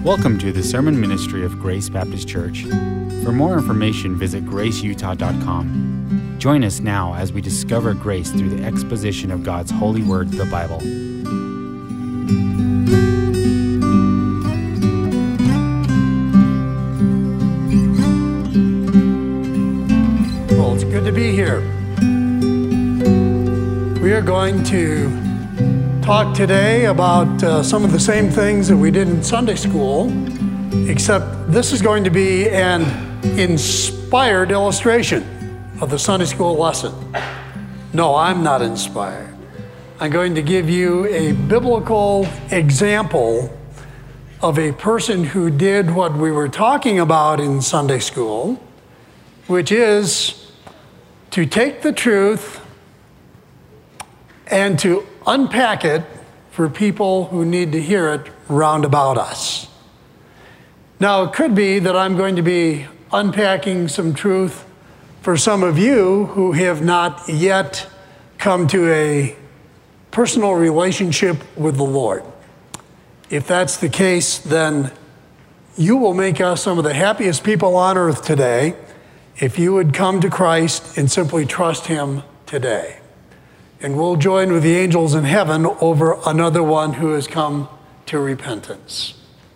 Welcome to the sermon ministry of Grace Baptist Church. For more information, visit graceutah.com. Join us now as we discover grace through the exposition of God's holy word, the Bible. Well, it's good to be here. We are going to talk today about some of the same things that we did in Sunday school, except this is going to be an inspired illustration of the Sunday school lesson. No, I'm not inspired. I'm going to give you a biblical example of a person who did what we were talking about in Sunday school, which is to take the truth and to unpack it for people who need to hear it round about us. Now, it could be that I'm going to be unpacking some truth for some of you who have not yet come to a personal relationship with the Lord. If that's the case, then you will make us some of the happiest people on earth today if you would come to Christ and simply trust Him today. And we'll join with the angels in heaven over another one who has come to repentance.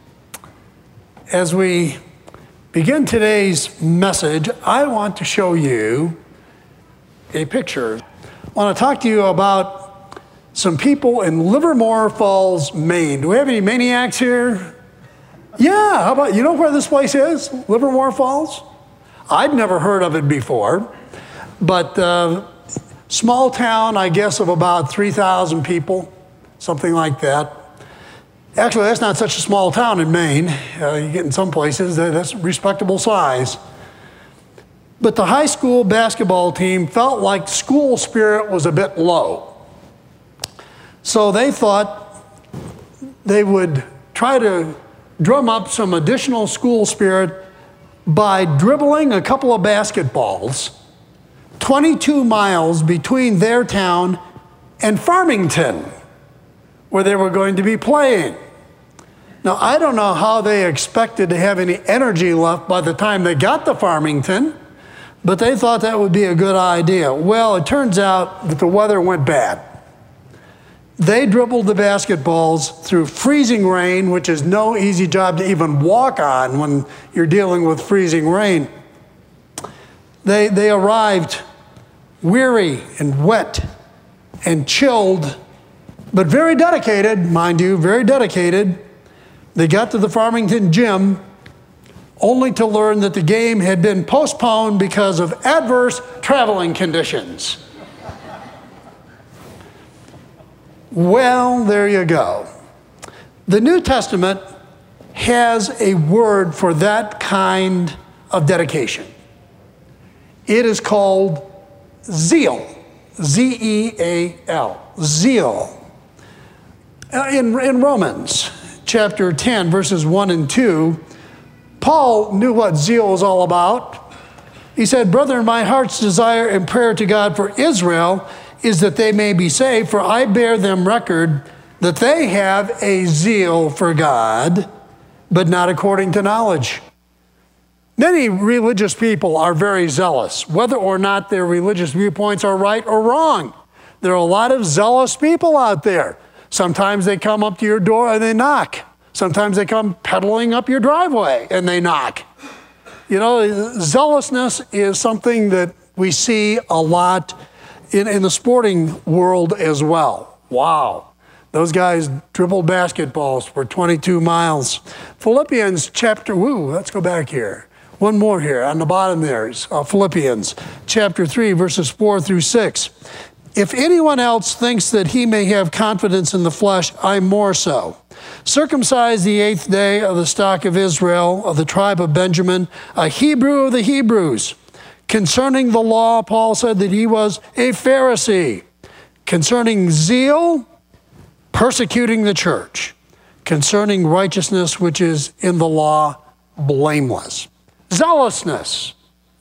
As we begin today's message, I want to show you a picture. I want to talk to you about some people in Livermore Falls, Maine. Do we have any maniacs here? Yeah, how about, you know where this place is? Livermore Falls? I'd never heard of it before, but small town, I guess, of about 3,000 people, something like that. Actually, that's not such a small town in Maine. You get in some places, that's a respectable size. But the high school basketball team felt like school spirit was a bit low. So they thought they would try to drum up some additional school spirit by dribbling a couple of basketballs 22 miles between their town and Farmington, where they were going to be playing. Now, I don't know how they expected to have any energy left by the time they got to Farmington, but they thought that would be a good idea. Well, it turns out that the weather went bad. They dribbled the basketballs through freezing rain, which is no easy job to even walk on when you're dealing with freezing rain. They arrived weary and wet and chilled, but very dedicated, mind you, very dedicated. They got to the Farmington gym only to learn that the game had been postponed because of adverse traveling conditions. Well, there you go. The New Testament has a word for that kind of dedication. It is called zeal. Z-E-A-L. Zeal. In Romans chapter 10, verses 1 and 2, Paul knew what zeal was all about. He said, "Brethren, my heart's desire and prayer to God for Israel is that they may be saved, for I bear them record that they have a zeal for God, but not according to knowledge." Many religious people are very zealous, whether or not their religious viewpoints are right or wrong. There are a lot of zealous people out there. Sometimes they come up to your door and they knock. Sometimes they come pedaling up your driveway and they knock. You know, zealousness is something that we see a lot in the sporting world as well. Wow. Those guys dribbled basketballs for 22 miles. Philippians chapter, let's go back here. One more here on the bottom there is Philippians chapter 3, verses 4 through 6. "If anyone else thinks that he may have confidence in the flesh, I more so. Circumcised the 8th day of the stock of Israel, of the tribe of Benjamin, a Hebrew of the Hebrews. Concerning the law, Paul said that he was a Pharisee. Concerning zeal, persecuting the church. Concerning righteousness, which is in the law, blameless." Zealousness.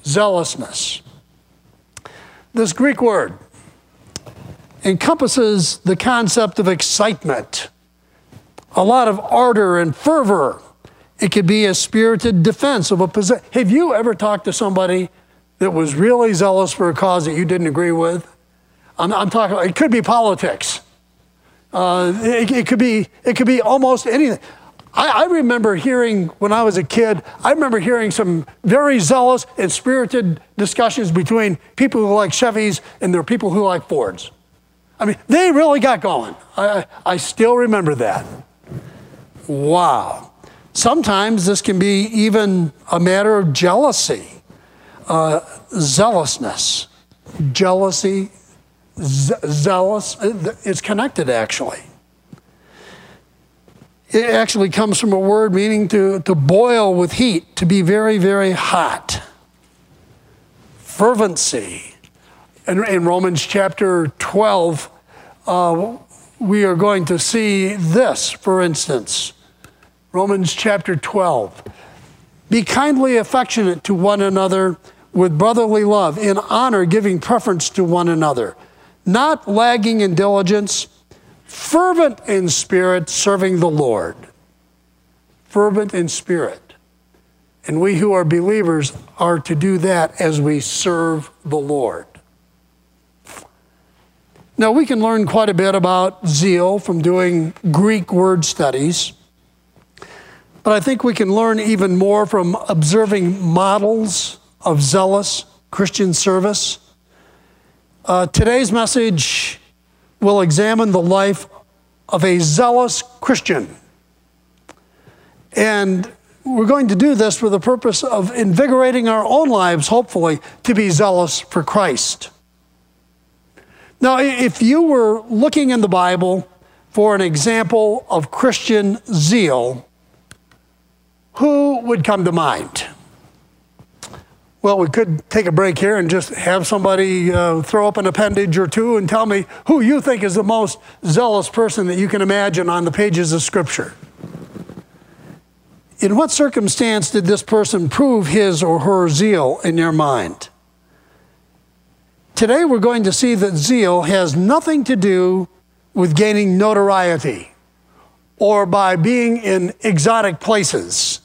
This Greek word encompasses the concept of excitement, a lot of ardor and fervor It could be a spirited defense of a position. Have you ever talked to somebody that was really zealous for a cause that you didn't agree with? I'm talking, it could be politics. It could be almost anything. I remember hearing, when I was a kid, some very zealous and spirited discussions between people who like Chevys and there are people who like Fords. I mean, they really got going. I still remember that. Wow. Sometimes this can be even a matter of jealousy, zealousness. Jealousy, zealous, it's connected actually. It actually comes from a word meaning to boil with heat, to be very, very hot. Fervency. In Romans chapter 12, we are going to see this, for instance. Romans chapter 12. Be kindly affectionate to one another with brotherly love, in honor giving preference to one another, not lagging in diligence, fervent in spirit, serving the Lord. Fervent in spirit. And we who are believers are to do that as we serve the Lord. Now, we can learn quite a bit about zeal from doing Greek word studies, but I think we can learn even more from observing models of zealous Christian service. Today's message will examine the life of a zealous Christian. And we're going to do this for the purpose of invigorating our own lives, hopefully, to be zealous for Christ. Now, if you were looking in the Bible for an example of Christian zeal, who would come to mind? Well, we could take a break here and just have somebody throw up an appendage or two and tell me who you think is the most zealous person that you can imagine on the pages of Scripture. In what circumstance did this person prove his or her zeal in your mind? Today we're going to see that zeal has nothing to do with gaining notoriety or by being in exotic places.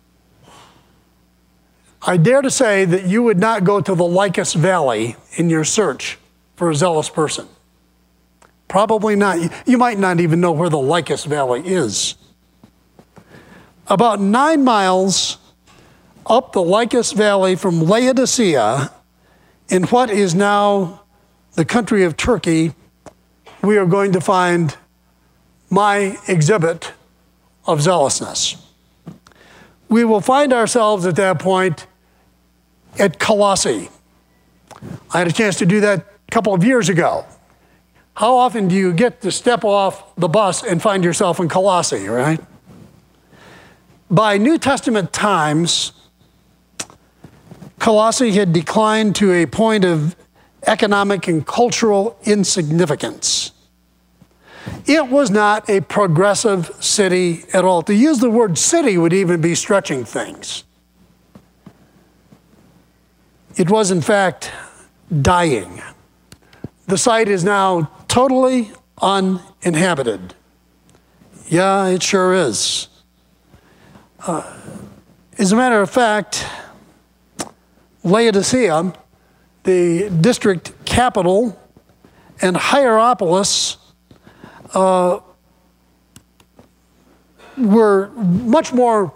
I dare to say that you would not go to the Lycus Valley in your search for a zealous person. Probably not. You might not even know where the Lycus Valley is. About 9 miles up the Lycus Valley from Laodicea, in what is now the country of Turkey, we are going to find my exhibit of zealousness. We will find ourselves at that point at Colossae. I had a chance to do that a couple of years ago. How often do you get to step off the bus and find yourself in Colossae, right? By New Testament times, Colossae had declined to a point of economic and cultural insignificance. It was not a progressive city at all. To use the word city would even be stretching things. It was, in fact, dying. The site is now totally uninhabited. Yeah, it sure is. As a matter of fact, Laodicea, the district capital, and Hierapolis were much more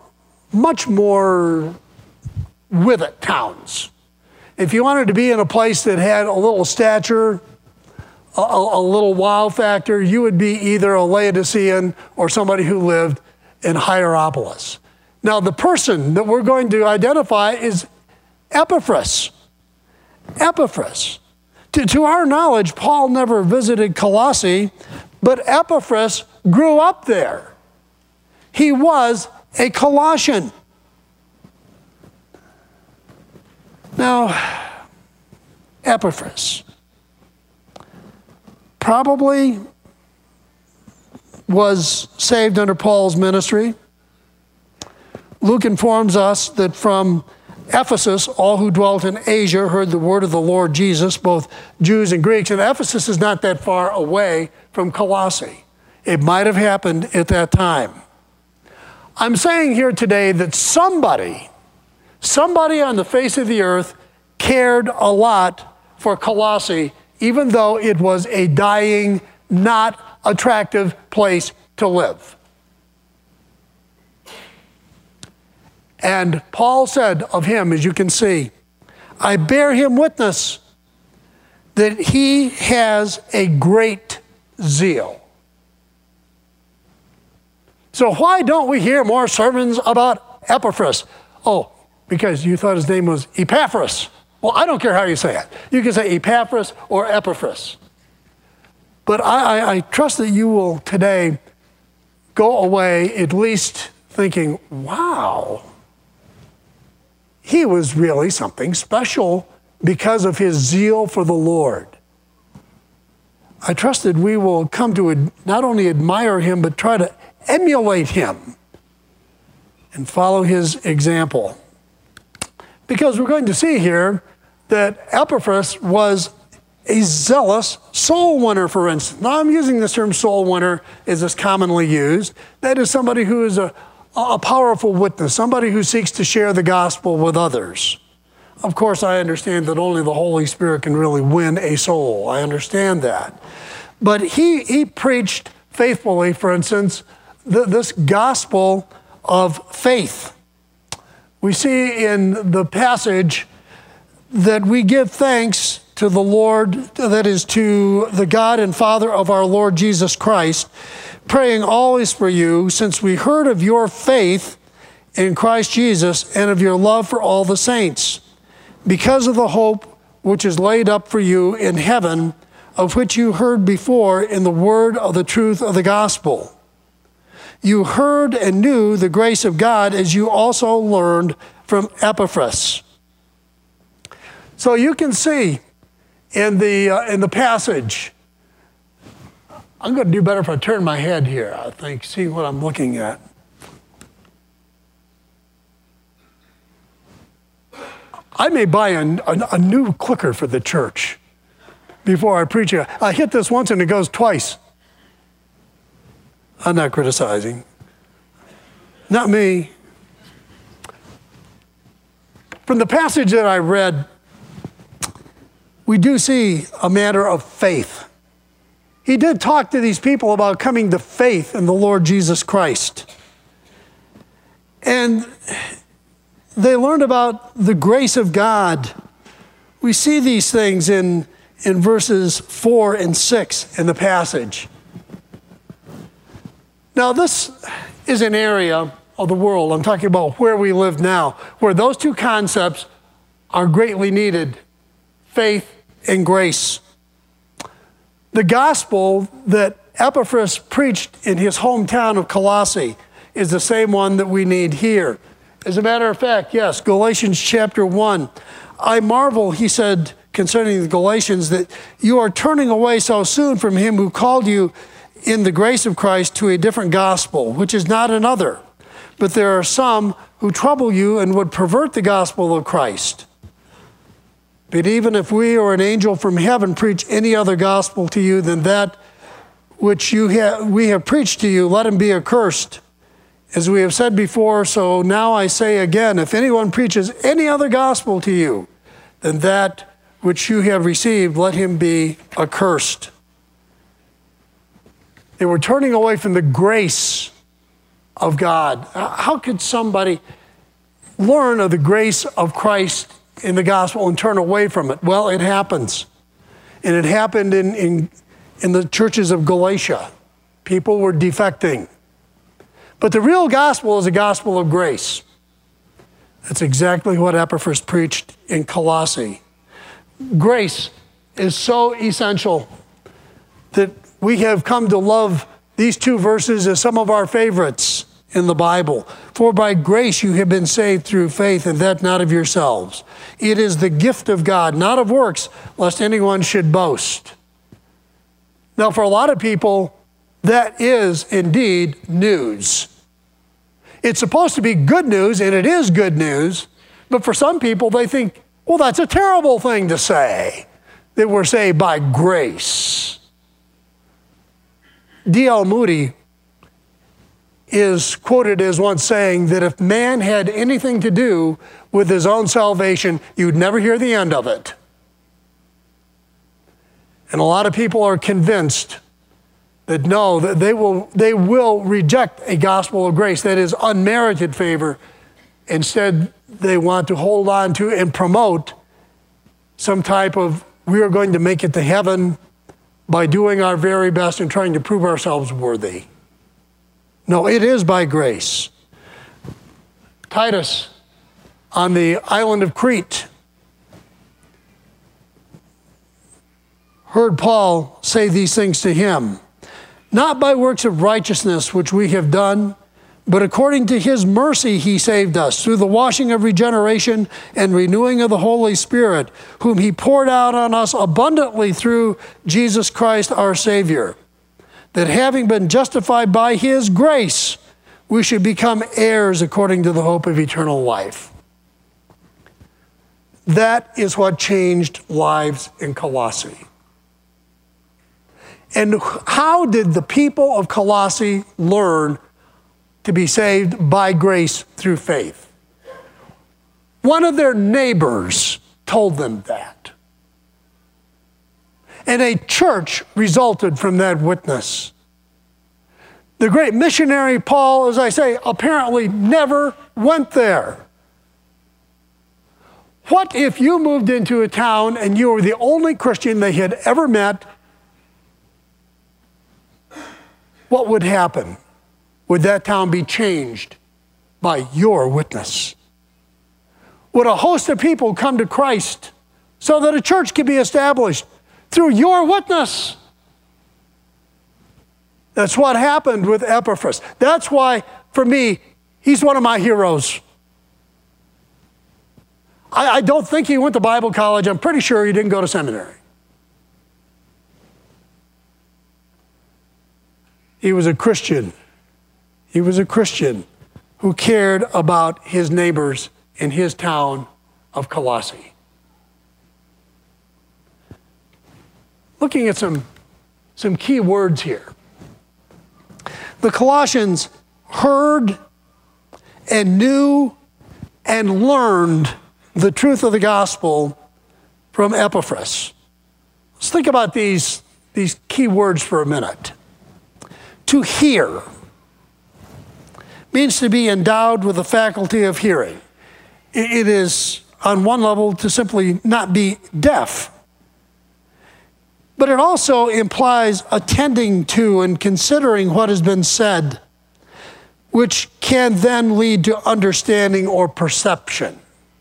with it towns. If you wanted to be in a place that had a little stature, a little wow factor, you would be either a Laodicean or somebody who lived in Hierapolis. Now, the person that we're going to identify is Epaphras. Epaphras. To our knowledge, Paul never visited Colossae, but Epaphras grew up there. He was a Colossian. Now, Epaphras probably was saved under Paul's ministry. Luke informs us that from Ephesus, all who dwelt in Asia heard the word of the Lord Jesus, both Jews and Greeks. And Ephesus is not that far away from Colossae. It might have happened at that time. I'm saying here today that somebody on the face of the earth cared a lot for Colossae, even though it was a dying, not attractive place to live. And Paul said of him, as you can see, I bear him witness that he has a great zeal. So why don't we hear more sermons about Epaphras? Oh, because you thought his name was Epaphras. Well, I don't care how you say it. You can say Epaphras or Epaphras. But I trust that you will today go away at least thinking, wow, he was really something special because of his zeal for the Lord. I trust that we will come to not only admire him, but try to emulate him and follow his example. Because we're going to see here that Epaphras was a zealous soul winner, for instance. Now I'm using this term soul winner as is commonly used. That is somebody who is a powerful witness, somebody who seeks to share the gospel with others. Of course, I understand that only the Holy Spirit can really win a soul. I understand that. But he preached faithfully, for instance, this gospel of faith. We see in the passage that we give thanks to the Lord, that is to the God and Father of our Lord Jesus Christ, praying always for you, since we heard of your faith in Christ Jesus and of your love for all the saints, because of the hope which is laid up for you in heaven, of which you heard before in the word of the truth of the gospel. You heard and knew the grace of God as you also learned from Epaphras. So you can see in the passage, I'm going to do better if I turn my head here, I think, see what I'm looking at. I may buy a new clicker for the church before I preach it. I hit this once and it goes twice. I'm not criticizing. Not me. From the passage that I read, we do see a matter of faith. He did talk to these people about coming to faith in the Lord Jesus Christ. And they learned about the grace of God. We see these things in verses 4 and 6 in the passage. Now, this is an area of the world, I'm talking about where we live now, where those two concepts are greatly needed, faith and grace. The gospel that Epaphras preached in his hometown of Colossae is the same one that we need here. As a matter of fact, yes, Galatians chapter 1. I marvel, he said concerning the Galatians, that you are turning away so soon from him who called you in the grace of Christ to a different gospel, which is not another. But there are some who trouble you and would pervert the gospel of Christ. But even if we or an angel from heaven preach any other gospel to you than that which we have preached to you, let him be accursed. As we have said before, so now I say again, if anyone preaches any other gospel to you than that which you have received, let him be accursed. They were turning away from the grace of God. How could somebody learn of the grace of Christ in the gospel and turn away from it? Well, it happens. And it happened in the churches of Galatia. People were defecting. But the real gospel is a gospel of grace. That's exactly what Epaphras preached in Colossae. Grace is so essential that we have come to love these two verses as some of our favorites in the Bible. For by grace you have been saved through faith, and that not of yourselves. It is the gift of God, not of works, lest anyone should boast. Now, for a lot of people, that is indeed news. It's supposed to be good news, and it is good news, but for some people, they think, well, that's a terrible thing to say, that we're saved by grace. D.L. Moody, is quoted as once saying that if man had anything to do with his own salvation, you'd never hear the end of it. And a lot of people are convinced that no, that they will reject a gospel of grace that is unmerited favor. Instead, they want to hold on to and promote some type of, we are going to make it to heaven by doing our very best and trying to prove ourselves worthy. No, it is by grace. Titus, on the island of Crete, heard Paul say these things to him. Not by works of righteousness which we have done, but according to his mercy he saved us through the washing of regeneration and renewing of the Holy Spirit, whom he poured out on us abundantly through Jesus Christ our Savior, that having been justified by his grace, we should become heirs according to the hope of eternal life. That is what changed lives in Colossae. And how did the people of Colossae learn to be saved by grace through faith? One of their neighbors told them that. And a church resulted from that witness. The great missionary Paul, as I say, apparently never went there. What if you moved into a town and you were the only Christian they had ever met? What would happen? Would that town be changed by your witness? Would a host of people come to Christ so that a church could be established through your witness? That's what happened with Epaphras. That's why, for me, he's one of my heroes. I don't think he went to Bible college. I'm pretty sure he didn't go to seminary. He was a Christian. He was a Christian who cared about his neighbors in his town of Colossae. Looking at some key words here. The Colossians heard and knew and learned the truth of the gospel from Epaphras. Let's think about these key words for a minute. To hear means to be endowed with the faculty of hearing. It is, on one level, to simply not be deaf. But it also implies attending to and considering what has been said, which can then lead to understanding or perception.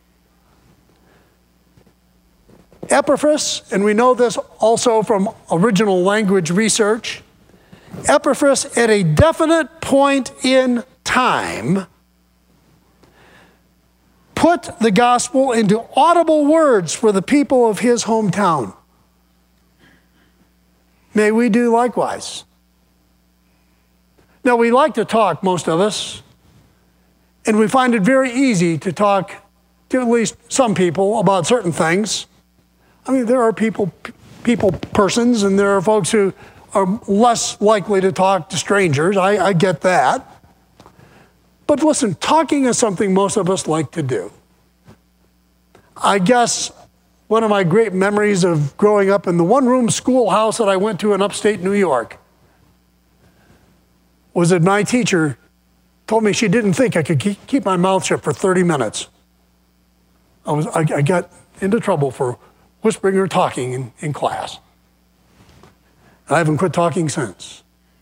Epaphras, and we know this also from original language research, Epaphras at a definite point in time put the gospel into audible words for the people of his hometown. May we do likewise. Now, we like to talk, most of us, and we find it very easy to talk to at least some people about certain things. I mean, there are persons, and there are folks who are less likely to talk to strangers. I get that. But listen, talking is something most of us like to do. I guess one of my great memories of growing up in the one-room schoolhouse that I went to in upstate New York was that my teacher told me she didn't think I could keep my mouth shut for 30 minutes. I got into trouble for whispering or talking in class. I haven't quit talking since.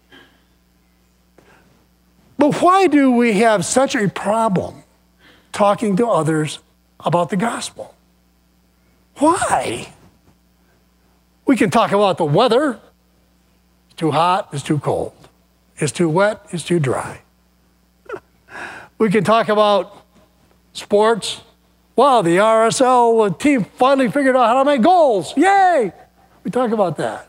But why do we have such a problem talking to others about the gospel? Why? We can talk about the weather. It's too hot, it's too cold. It's too wet, it's too dry. We can talk about sports. Wow, the RSL team finally figured out how to make goals. Yay! We talk about that.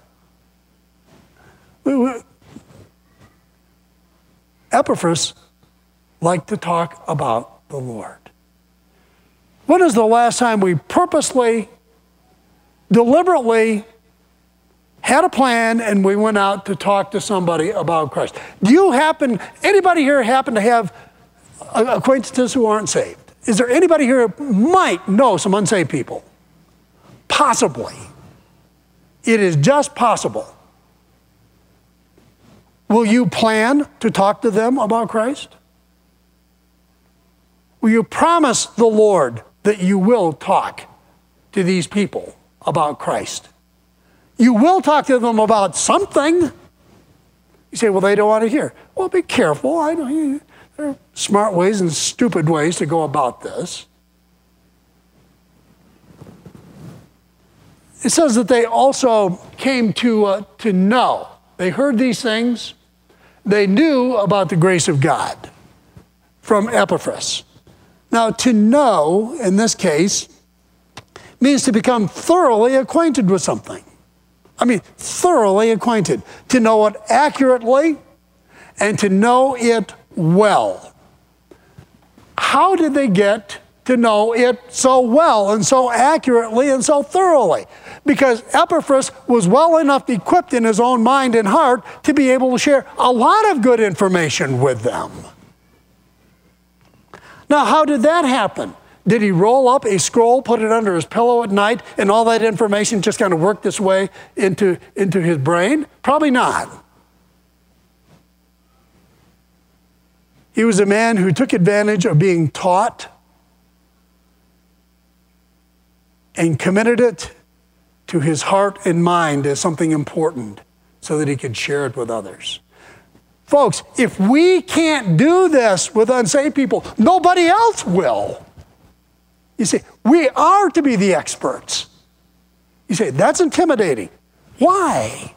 Epaphras liked to talk about the Lord. When is the last time we purposely, deliberately had a plan, and we went out to talk to somebody about Christ. Anybody here happen to have acquaintances who aren't saved? Is there anybody here who might know some unsaved people? Possibly. It is just possible. Will you plan to talk to them about Christ? Will you promise the Lord that you will talk to these people about Christ? You will talk to them about something. You say, well, they don't want to hear. Well, be careful. I know there are smart ways and stupid ways to go about this. It says that they also came to know. They heard these things. They knew about the grace of God from Epaphras. Now, to know, in this case, means to become thoroughly acquainted with something. I mean, thoroughly acquainted. To know it accurately and to know it well. How did they get to know it so well and so accurately and so thoroughly? Because Epaphras was well enough equipped in his own mind and heart to be able to share a lot of good information with them. Now, how did that happen? Did he roll up a scroll, put it under his pillow at night, and all that information just kind of worked its way into his brain? Probably not. He was a man who took advantage of being taught and committed it to his heart and mind as something important so that he could share it with others. Folks, if we can't do this with unsaved people, nobody else will. You say, we are to be the experts. You say, that's intimidating. Why?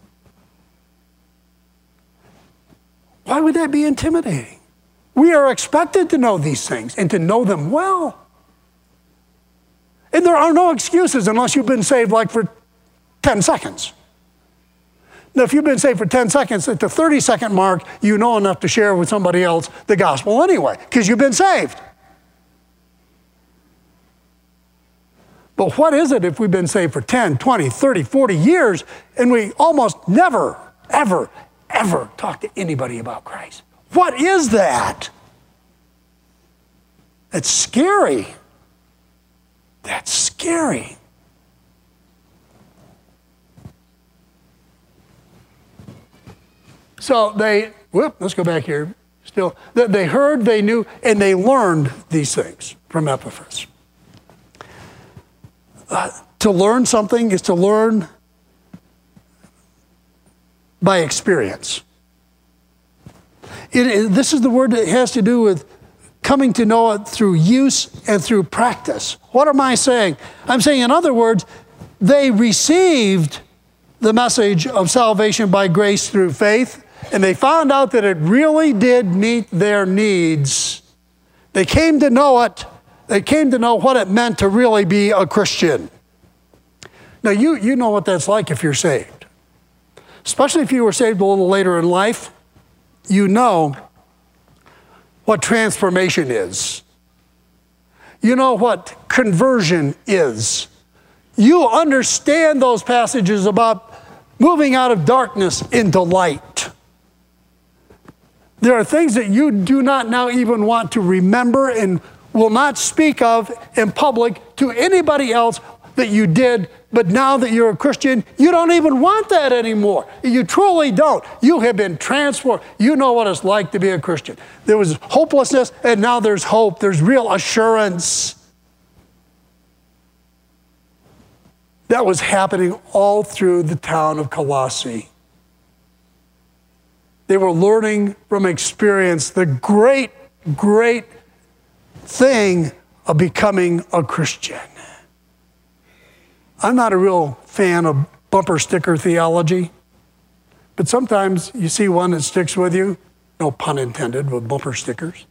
Why would that be intimidating? We are expected to know these things and to know them well. And there are no excuses unless you've been saved like for 10 seconds. Now, if you've been saved for 10 seconds, at the 30-second mark, you know enough to share with somebody else the gospel anyway, because you've been saved. But what is it if we've been saved for 10, 20, 30, 40 years, and we almost never, ever, ever talk to anybody about Christ? What is that? It's scary. That's scary. So let's go back here. Still, they heard, they knew, and they learned these things from Epaphras. To learn something is to learn by experience. This is the word that has to do with coming to know it through use and through practice. What am I saying? I'm saying, in other words, they received the message of salvation by grace through faith, and they found out that it really did meet their needs. They came to know it. They came to know what it meant to really be a Christian. Now, you know what that's like if you're saved. Especially if you were saved a little later in life, you know what transformation is. You know what conversion is. You understand those passages about moving out of darkness into light. There are things that you do not now even want to remember and will not speak of in public to anybody else that you did, but now that you're a Christian, you don't even want that anymore. You truly don't. You have been transformed. You know what it's like to be a Christian. There was hopelessness, and now there's hope. There's real assurance. That was happening all through the town of Colossae. They were learning from experience the great, great thing of becoming a Christian. I'm not a real fan of bumper sticker theology, but sometimes you see one that sticks with you. No pun intended with bumper stickers.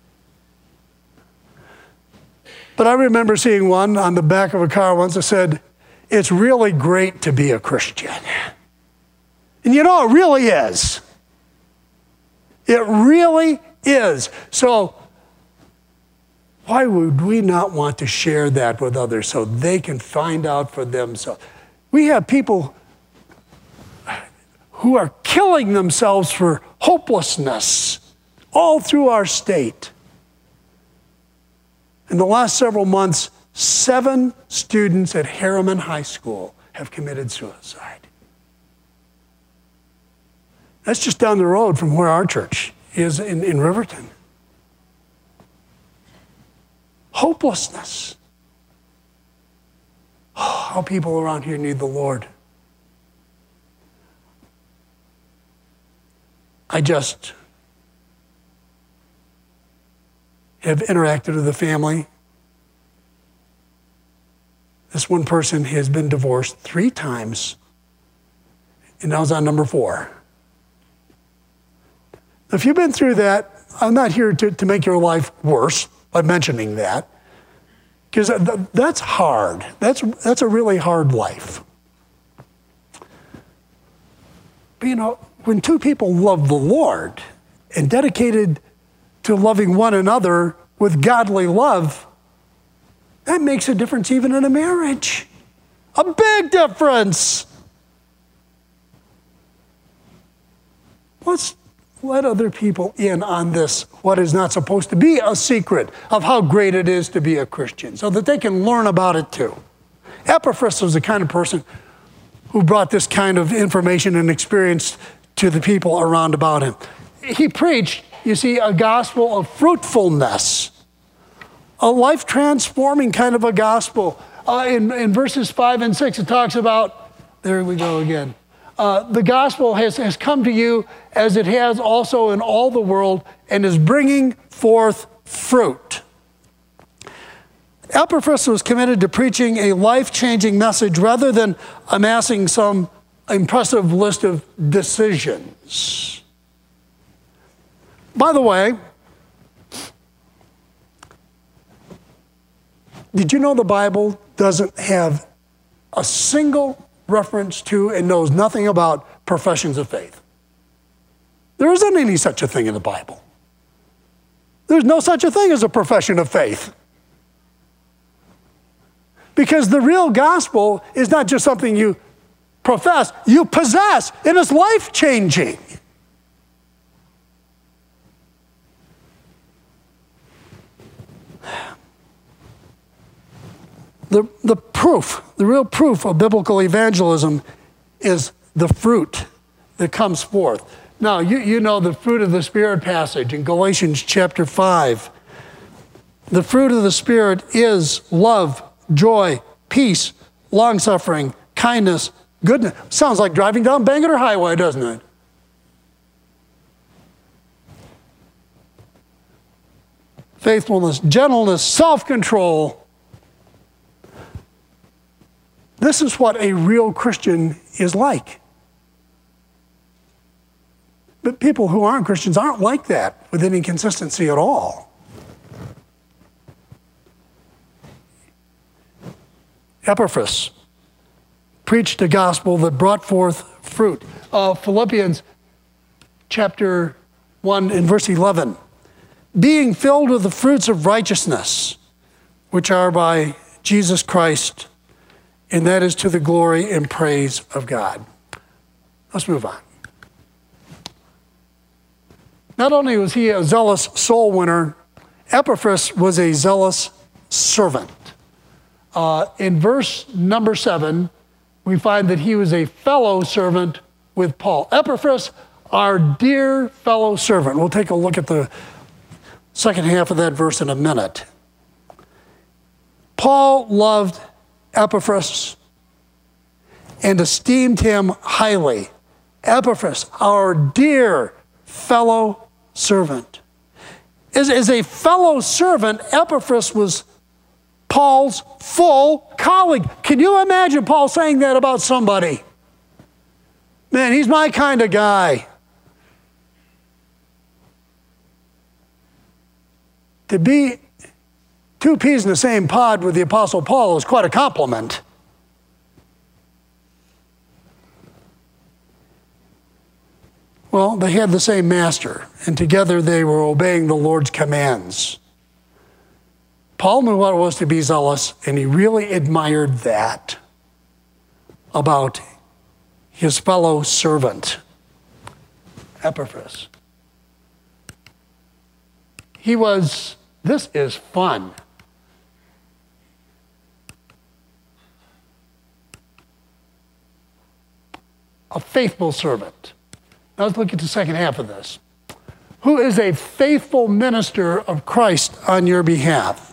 But I remember seeing one on the back of a car once that said, "It's really great to be a Christian." And you know, it really is. It really is. So why would we not want to share that with others so they can find out for themselves? We have people who are killing themselves for hopelessness all through our state. In the last several months, 7 students at Harriman High School have committed suicide. That's just down the road from where our church is in Riverton. Hopelessness. Oh, how people around here need the Lord. I just have interacted with the family. This one person has been divorced 3 times, and now is on number 4. If you've been through that, I'm not here to make your life worse by mentioning that, because that's hard. That's a really hard life. But when 2 people love the Lord and dedicated to loving one another with godly love, that makes a difference even in a marriage. A big difference. Let's let other people in on this, what is not supposed to be a secret of how great it is to be a Christian, so that they can learn about it too. Epaphras was the kind of person who brought this kind of information and experience to the people around about him. He preached, you see, a gospel of fruitfulness, a life-transforming kind of a gospel. In verses 5 and 6, it talks about, there we go again, the gospel has come to you as it has also in all the world and is bringing forth fruit. Epaphras was committed to preaching a life-changing message rather than amassing some impressive list of decisions. By the way, did you know the Bible doesn't have a single reference to and knows nothing about professions of faith? There isn't any such a thing in the Bible. There's no such a thing as a profession of faith. Because the real gospel is not just something you profess, you possess, and it's life-changing. The proof, the real proof of biblical evangelism is the fruit that comes forth. Now, you know the fruit of the Spirit passage in Galatians chapter 5. The fruit of the Spirit is love, joy, peace, long-suffering, kindness, goodness. Sounds like driving down Bangor Highway, doesn't it? Faithfulness, gentleness, self-control. This is what a real Christian is like. But people who aren't Christians aren't like that with any consistency at all. Epaphras preached a gospel that brought forth fruit. Philippians chapter 1 and verse 11. Being filled with the fruits of righteousness, which are by Jesus Christ, and that is to the glory and praise of God. Let's move on. Not only was he a zealous soul winner, Epaphras was a zealous servant. In verse number 7, we find that he was a fellow servant with Paul. Epaphras, our dear fellow servant. We'll take a look at the second half of that verse in a minute. Paul loved Epaphras and esteemed him highly. Epaphras, our dear fellow servant. As a fellow servant, Epaphras was Paul's full colleague. Can you imagine Paul saying that about somebody? Man, he's my kind of guy. To be 2 peas in the same pod with the Apostle Paul is quite a compliment. Well, they had the same master, and together they were obeying the Lord's commands. Paul knew what it was to be zealous, and he really admired that about his fellow servant. Epaphras. This is fun. A faithful servant. Now let's look at the second half of this. Who is a faithful minister of Christ on your behalf?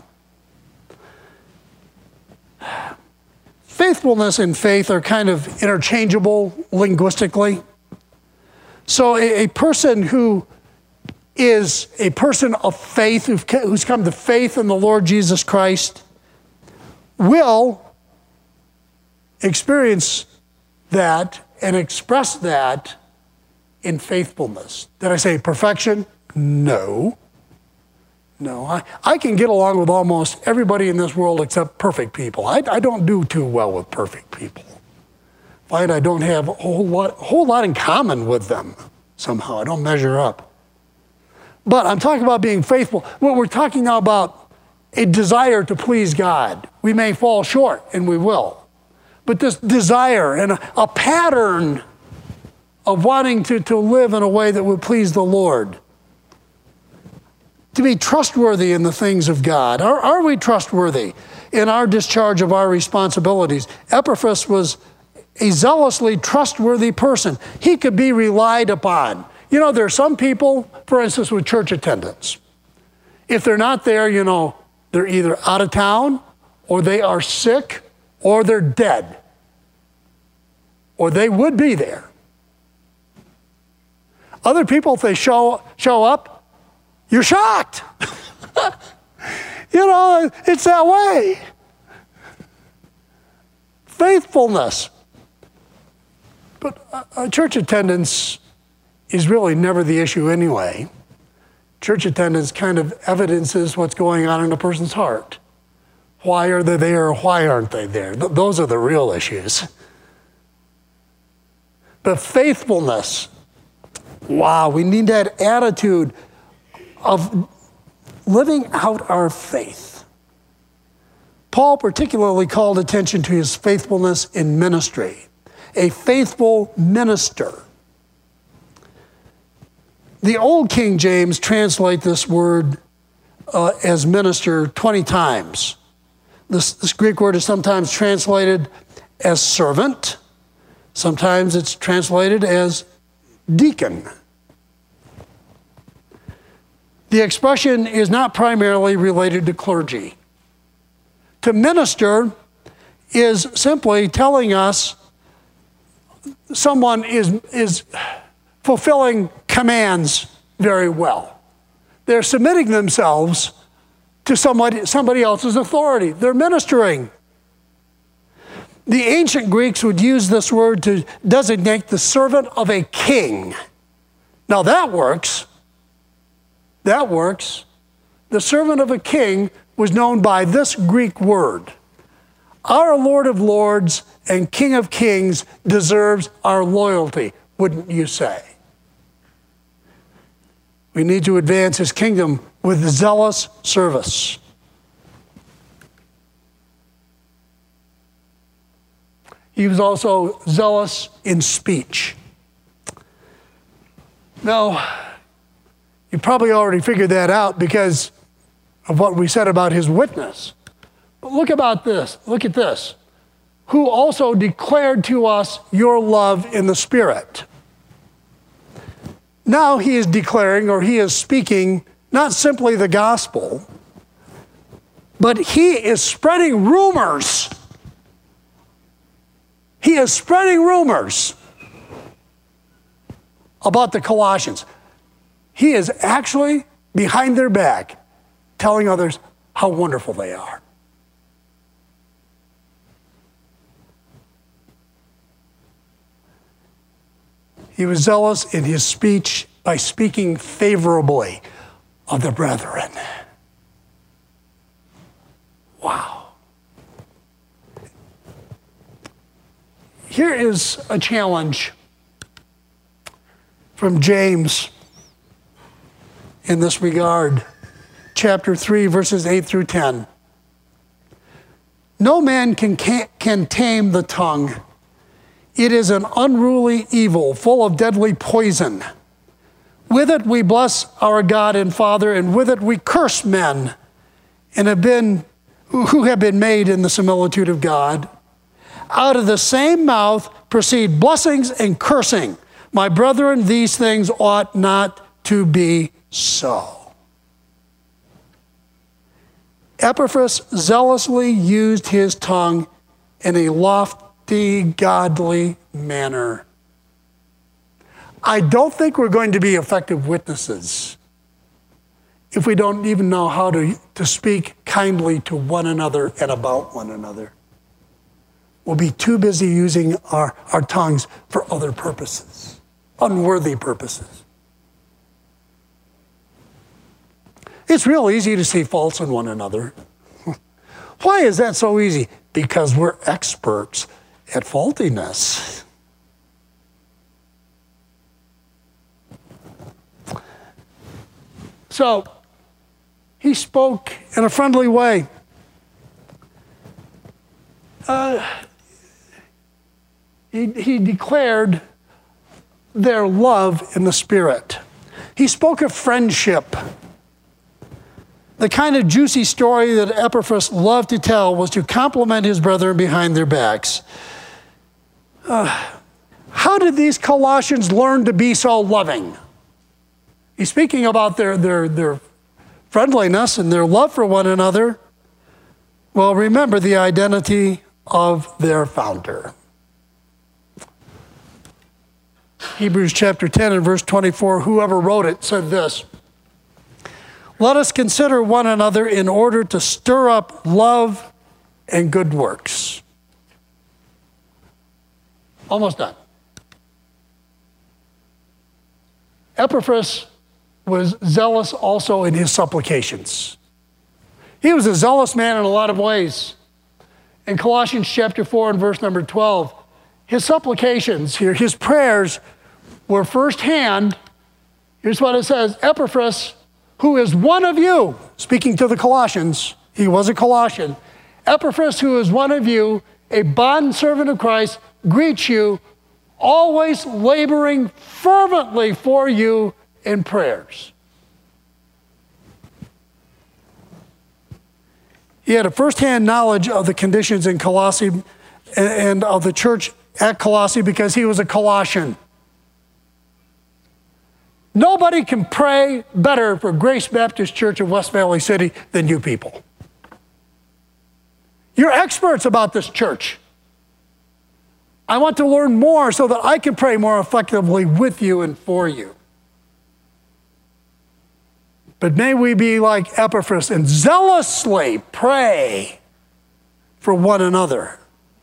Faithfulness and faith are kind of interchangeable linguistically. So a person who is a person of faith, who's come to faith in the Lord Jesus Christ, will experience that and express that in faithfulness. Did I say perfection? No. No, I can get along with almost everybody in this world except perfect people. I don't do too well with perfect people. I don't have a whole lot in common with them somehow. I don't measure up. But I'm talking about being faithful. Well, we're talking now about a desire to please God. We may fall short, and we will. But this desire and a pattern of wanting to live in a way that would please the Lord. To be trustworthy in the things of God. Are we trustworthy in our discharge of our responsibilities? Epaphras was a zealously trustworthy person. He could be relied upon. You know, there are some people, for instance, with church attendance. If they're not there, you know, they're either out of town, or they are sick, or they're dead. Or they would be there. Other people, if they show up, you're shocked. You know, it's that way. Faithfulness. But church attendance is really never the issue anyway. Church attendance kind of evidences what's going on in a person's heart. Why are they there or why aren't they there? Those are the real issues. But faithfulness, wow, we need that attitude of living out our faith. Paul particularly called attention to his faithfulness in ministry. A faithful minister. The Old King James translate this word as minister 20 times. This Greek word is sometimes translated as servant. Sometimes it's translated as deacon. The expression is not primarily related to clergy. To minister is simply telling us someone is fulfilling commands very well. They're submitting themselves to somebody else's authority. They're ministering. The ancient Greeks would use this word to designate the servant of a king. Now that works. That works. The servant of a king was known by this Greek word. Our Lord of Lords and King of Kings deserves our loyalty, wouldn't you say? We need to advance his kingdom with zealous service. He was also zealous in speech. Now, you probably already figured that out because of what we said about his witness. But look at this. Who also declared to us your love in the Spirit. Now he is declaring, or he is speaking, not simply the gospel, but he is spreading rumors. He is spreading rumors about the Colossians. He is actually behind their back telling others how wonderful they are. He was zealous in his speech by speaking favorably of the brethren. Wow. Here is a challenge from James in this regard. Chapter 3, verses 8 through 10. No man can tame the tongue. It is an unruly evil, full of deadly poison. With it we bless our God and Father, and with it we curse men and who have been made in the similitude of God. Out of the same mouth proceed blessings and cursing. My brethren, these things ought not to be so. Epaphras zealously used his tongue in a lofty, godly manner. I don't think we're going to be effective witnesses if we don't even know how to speak kindly to one another and about one another. We'll be too busy using our tongues for other purposes, unworthy purposes. It's real easy to see faults in one another. Why is that so easy? Because we're experts at faultiness. So, he spoke in a friendly way. He declared their love in the Spirit. He spoke of friendship. The kind of juicy story that Epaphras loved to tell was to compliment his brethren behind their backs. How did these Colossians learn to be so loving? He's speaking about their friendliness and their love for one another. Well, remember the identity of their founder. Hebrews chapter 10 and verse 24, whoever wrote it said this: let us consider one another in order to stir up love and good works. Almost done. Epaphras was zealous also in his supplications. He was a zealous man in a lot of ways. In Colossians chapter 4 and verse number 12, his supplications here, his prayers were firsthand. Here's what it says: Epaphras, who is one of you, speaking to the Colossians, he was a Colossian. Epaphras, who is one of you, a bondservant of Christ, greets you, always laboring fervently for you in prayers. He had a firsthand knowledge of the conditions in Colossae and of the church at Colossae because he was a Colossian. Nobody can pray better for Grace Baptist Church of West Valley City than you people. You're experts about this church. I want to learn more so that I can pray more effectively with you and for you. But may we be like Epaphras and zealously pray for one another.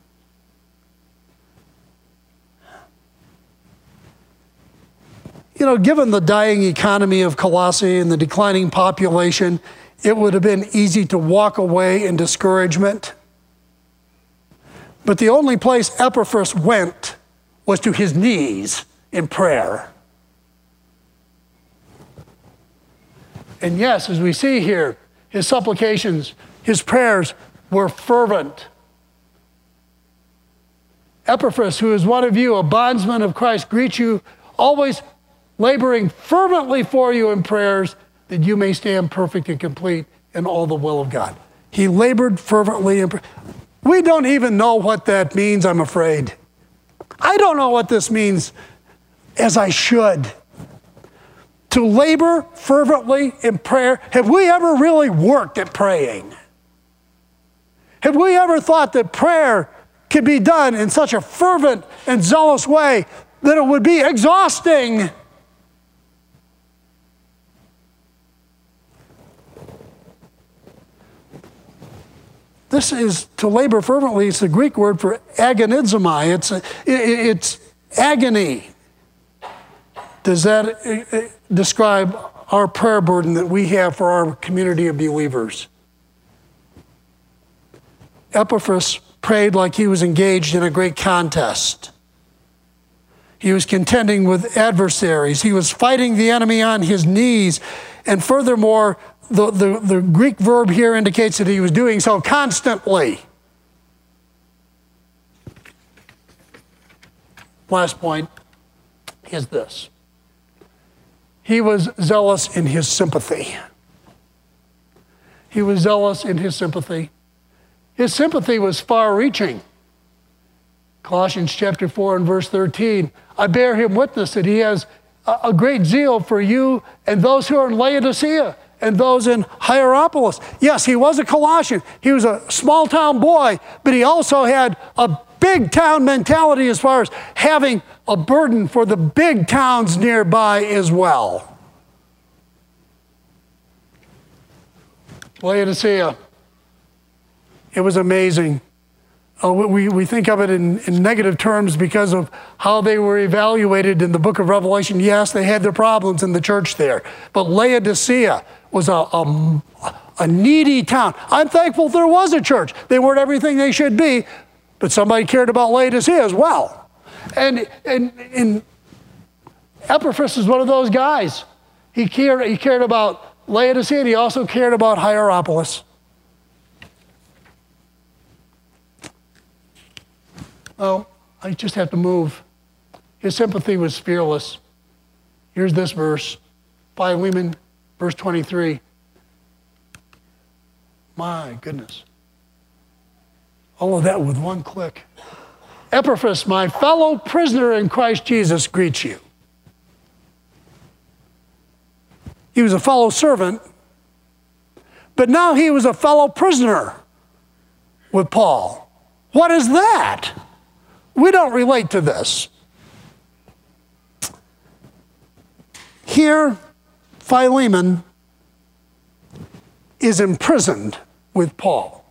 You know, given the dying economy of Colossae and the declining population, it would have been easy to walk away in discouragement. But the only place Epaphras went was to his knees in prayer. And yes, as we see here, his supplications, his prayers were fervent. Epaphras, who is one of you, a bondsman of Christ, greets you, always laboring fervently for you in prayers, that you may stand perfect and complete in all the will of God. He labored fervently in prayer. We don't even know what that means, I'm afraid. I don't know what this means as I should. To labor fervently in prayer. Have we ever really worked at praying? Have we ever thought that prayer could be done in such a fervent and zealous way that it would be exhausting? This is to labor fervently. It's the Greek word for agonizomai. It's agony. Does that describe our prayer burden that we have for our community of believers? Epaphras prayed like he was engaged in a great contest. He was contending with adversaries. He was fighting the enemy on his knees. And furthermore, the Greek verb here indicates that he was doing so constantly. Last point is this. he was zealous in his sympathy. He was zealous in his sympathy. His sympathy was far-reaching. Colossians chapter 4 and verse 13, I bear him witness that he has a great zeal for you and those who are in Laodicea and those in Hierapolis. Yes, he was a Colossian. He was a small town boy, but he also had a big town mentality as far as having a burden for the big towns nearby as well. Laodicea, it was amazing. We think of it in negative terms because of how they were evaluated in the book of Revelation. Yes, they had their problems in the church there. But Laodicea was a needy town. I'm thankful there was a church. They weren't everything they should be, but somebody cared about Laodicea as well. And Epaphras is one of those guys. He cared about Laodicea, and he also cared about Hierapolis. Well, I just have to move. His sympathy was fearless. Here's this verse, Philemon, verse 23. My goodness. All of that with one click. Epaphras, my fellow prisoner in Christ Jesus, greets you. He was a fellow servant, but now he was a fellow prisoner with Paul. What is that? We don't relate to this. Here, Philemon is imprisoned with Paul.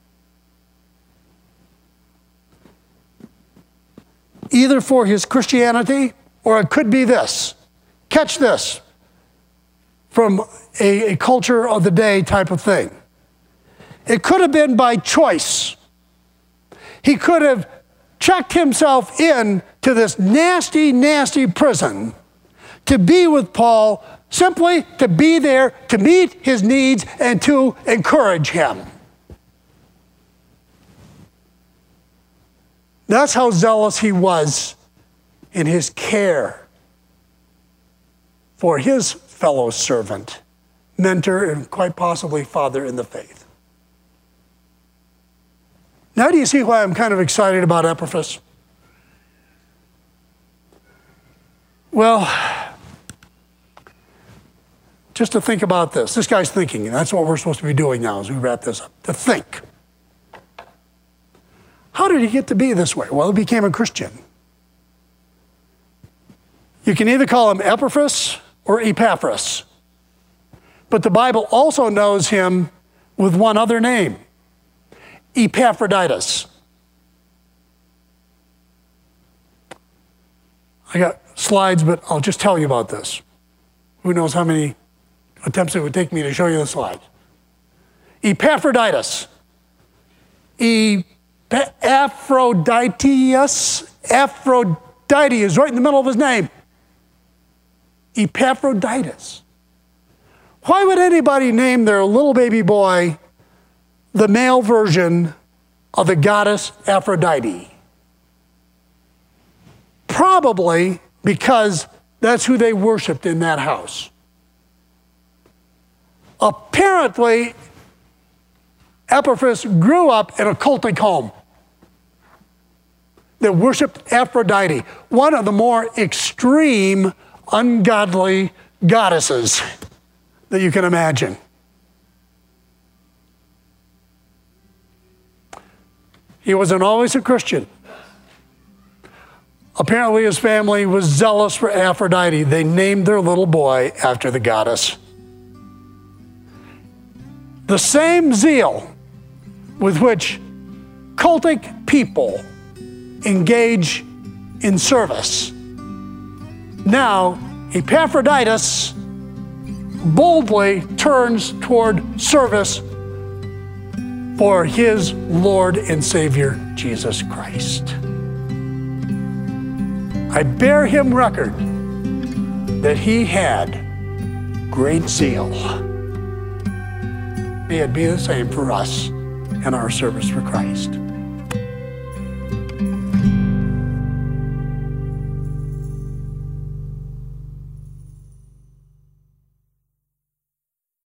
Either for his Christianity, or it could be this. Catch this. From a culture of the day type of thing. It could have been by choice. He could have checked himself in to this nasty, nasty prison to be with Paul, simply to be there, to meet his needs, and to encourage him. That's how zealous he was in his care for his fellow servant, mentor, and quite possibly father in the faith. Now do you see why I'm kind of excited about Epaphras? Well, just to think about this. This guy's thinking, and that's what we're supposed to be doing now as we wrap this up, to think. How did he get to be this way? Well, he became a Christian. You can either call him Epaphras or Epaphras. But the Bible also knows him with one other name, Epaphroditus. I got slides, but I'll just tell you about this. Who knows how many attempts it would take me to show you the slides. Epaphroditus. Aphrodite is right in the middle of his name. Epaphroditus. Why would anybody name their little baby boy the male version of the goddess Aphrodite? Probably because that's who they worshiped in that house. Apparently, Epaphras grew up in a cultic home that worshiped Aphrodite, one of the more extreme, ungodly goddesses that you can imagine. He wasn't always a Christian. Apparently his family was zealous for Aphrodite. They named their little boy after the goddess. The same zeal with which cultic people engage in service. Now, Epaphroditus boldly turns toward service for his Lord and Savior, Jesus Christ. I bear him record that he had great zeal. May it be the same for us in our service for Christ.